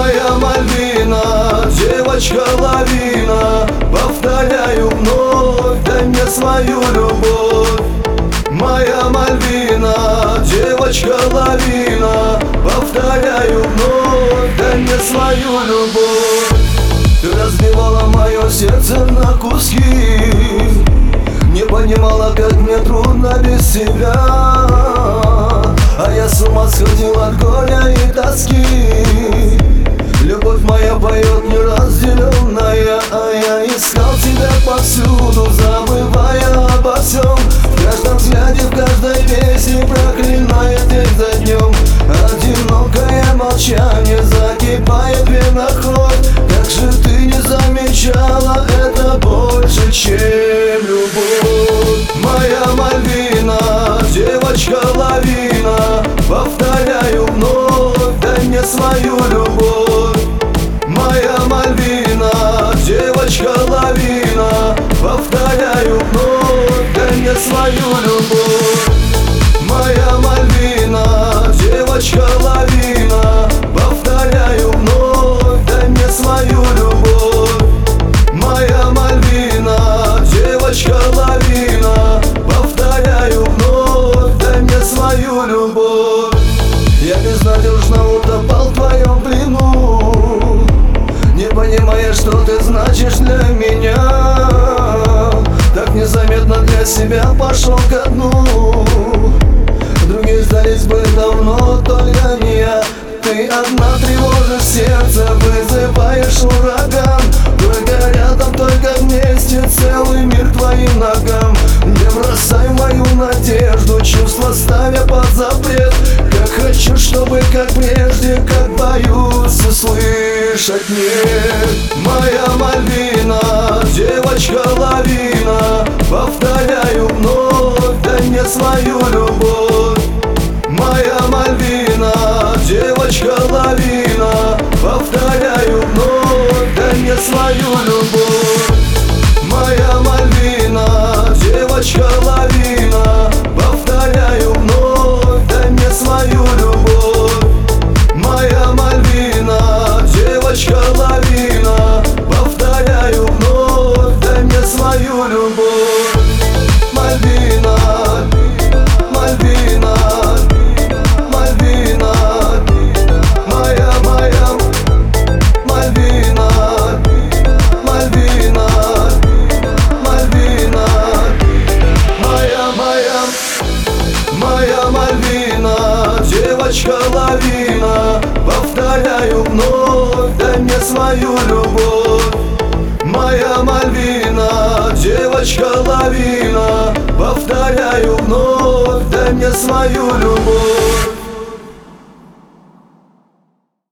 Моя Мальвина, девочка-лавина, повторяю вновь, дай мне свою любовь. Моя Мальвина, девочка-лавина, повторяю вновь, дай мне свою любовь. Ты разбивала мое сердце на куски, не понимала, как мне трудно без тебя. А я с ума сходил от горя и тоски. Любовь моя поет неразделенная, а я искал тебя повсюду, забывая обо всем. В каждом взгляде, в каждой песне, проклиная день за днем. Одинокое молчание закипает в венах кровь. Как же ты не замечала, это больше, чем любовь. Моя Мальвина, девочка-лавина, повторяю вновь, дай мне свою любовь. Моя Мальвина, девочка-лавина, повторяю вновь, дай мне свою любовь. Моя Мальвина, девочка-лавина, повторяю вновь, дай мне свою любовь. Моя Мальвина, девочка-лавина, повторяю вновь, дай мне свою любовь. Я безнадежно утопал в твоем плену, не понимая, что ты значишь для меня. Так незаметно для себя пошел ко дну. Другие сдались бы давно, только не я. Ты одна тревожишь сердце, вызываешь ураган. Только рядом, только вместе, целый мир твоим ногам. Не бросай мою надежду, чувства ставя под запрет. Как хочу, чтобы как прежде, как боюсь услышать нет. Моя Мальвина, девочка-лавина, повторяю вновь, дай мне свою любовь. Моя Мальвина, девочка-лавина, повторяю вновь, дай мне свою любовь. Моя Мальвина, девочка-лавина, повторяю вновь, дай мне свою любовь. Моя Мальвина, девочка-лавина, повторяю вновь, дай мне свою любовь. Мальвина, Мальвина, Мальвина, моя Мальвина, Мальвина, Мальвина, моя Мальвина, девочка-лавина, повторяю вновь, дай мне свою любовь. Моя Мальвина, девочка-лавина, повторяю вновь, дай мне свою любовь.